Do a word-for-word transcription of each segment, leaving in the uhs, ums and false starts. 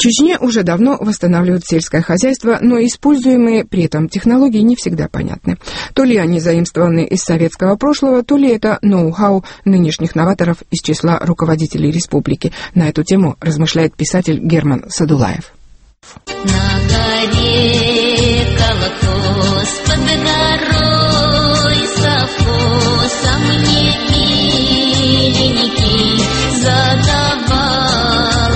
Чечне уже давно восстанавливают сельское хозяйство, но используемые при этом технологии не всегда понятны. То ли они заимствованы из советского прошлого, то ли это ноу-хау нынешних новаторов из числа руководителей республики. На эту тему размышляет писатель Герман Садулаев. На горе колокос, под горой совхозом мне миленький задавал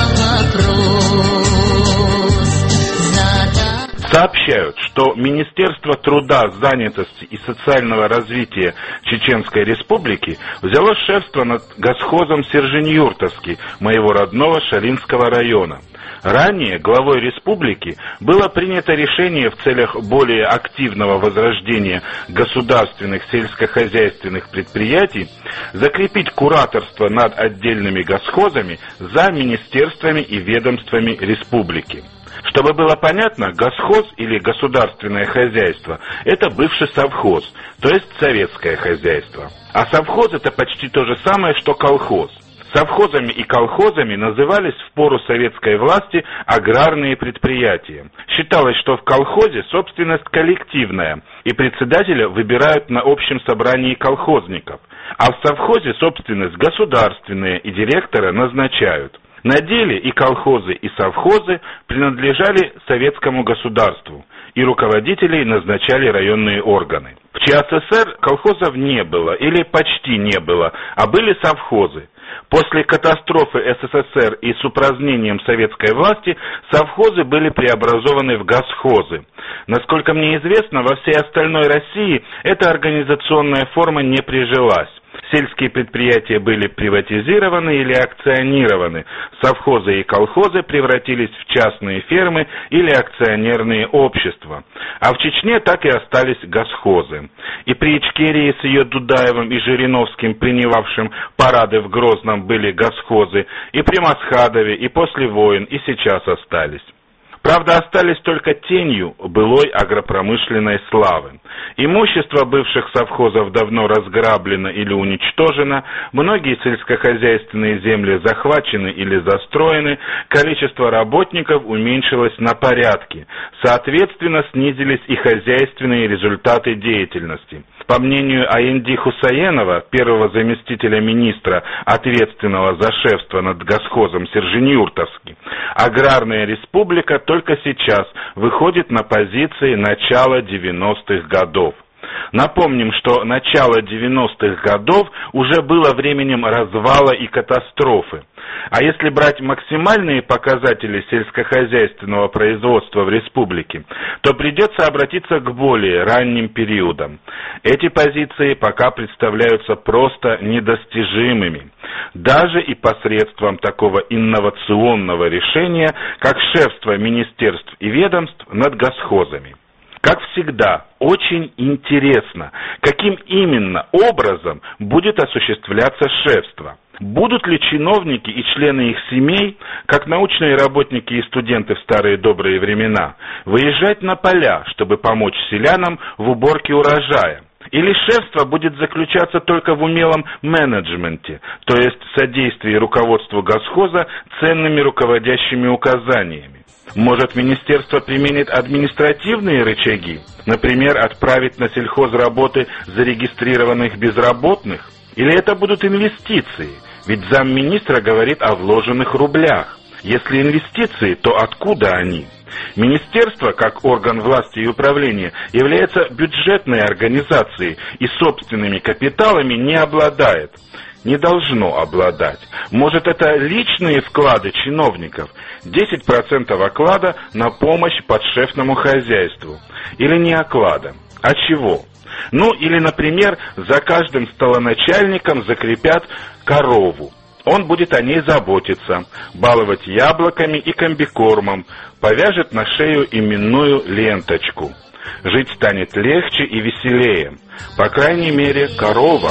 вопрос. Задав... Сообщают, что Министерство труда, занятости и социального развития Чеченской Республики взяло шефство над госпозом Сержень-Юртовский моего родного Шалинского района. Ранее главой республики было принято решение в целях более активного возрождения государственных сельскохозяйственных предприятий закрепить кураторство над отдельными госпозами за министерствами и ведомствами республики. Чтобы было понятно, госпоз или государственное хозяйство – это бывший совхоз, то есть советское хозяйство. А совхоз – это почти то же самое, что колхоз. Совхозами и колхозами назывались в пору советской власти аграрные предприятия. Считалось, что в колхозе собственность коллективная, и председателя выбирают на общем собрании колхозников, а в совхозе собственность государственная, и директора назначают. На деле и колхозы, и совхозы принадлежали советскому государству, и руководителей назначали районные органы. В ЧССР колхозов не было, или почти не было, а были совхозы. После катастрофы СССР и с упразднением советской власти совхозы были преобразованы в госпхозы. Насколько мне известно, во всей остальной России эта организационная форма не прижилась. Сельские предприятия были приватизированы или акционированы. Совхозы и колхозы превратились в частные фермы или акционерные общества. А в Чечне так и остались госпхозы. И при Ичкерии с ее Дудаевым и Жириновским, принимавшим парады в Грозном, были госпхозы. И при Масхадове, и после войн, и сейчас остались. Правда, остались только тенью былой агропромышленной славы. Имущество бывших совхозов давно разграблено или уничтожено, многие сельскохозяйственные земли захвачены или застроены, количество работников уменьшилось на порядки, соответственно, снизились и хозяйственные результаты деятельности. По мнению Аенди Хусаенова, первого заместителя министра, ответственного за шефство над госпозом Сержень-Юртовский, аграрная республика только сейчас выходит на позиции начала девяностых годов. Напомним, что начало девяностых годов уже было временем развала и катастрофы. А если брать максимальные показатели сельскохозяйственного производства в республике, то придется обратиться к более ранним периодам. Эти позиции пока представляются просто недостижимыми, даже и посредством такого инновационного решения, как шефство министерств и ведомств над госпхозами. Как всегда, очень интересно, каким именно образом будет осуществляться шефство. Будут ли чиновники и члены их семей, как научные работники и студенты в старые добрые времена, выезжать на поля, чтобы помочь селянам в уборке урожая? Или шефство будет заключаться только в умелом менеджменте, то есть содействии руководству госпхоза ценными руководящими указаниями? Может, министерство применит административные рычаги, например, отправить на сельхозработы зарегистрированных безработных? Или это будут инвестиции? Ведь замминистра говорит о вложенных рублях. Если инвестиции, то откуда они? Министерство, как орган власти и управления, является бюджетной организацией и собственными капиталами не обладает. Не должно обладать. Может, это личные вклады чиновников? десять процентов оклада на помощь подшефному хозяйству. Или не оклада? А чего? Ну, или, например, за каждым столоначальником закрепят корову. Он будет о ней заботиться, баловать яблоками и комбикормом, повяжет на шею именную ленточку. Жить станет легче и веселее. По крайней мере, корова.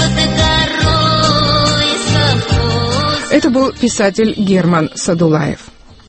Это был писатель Герман Садулаев.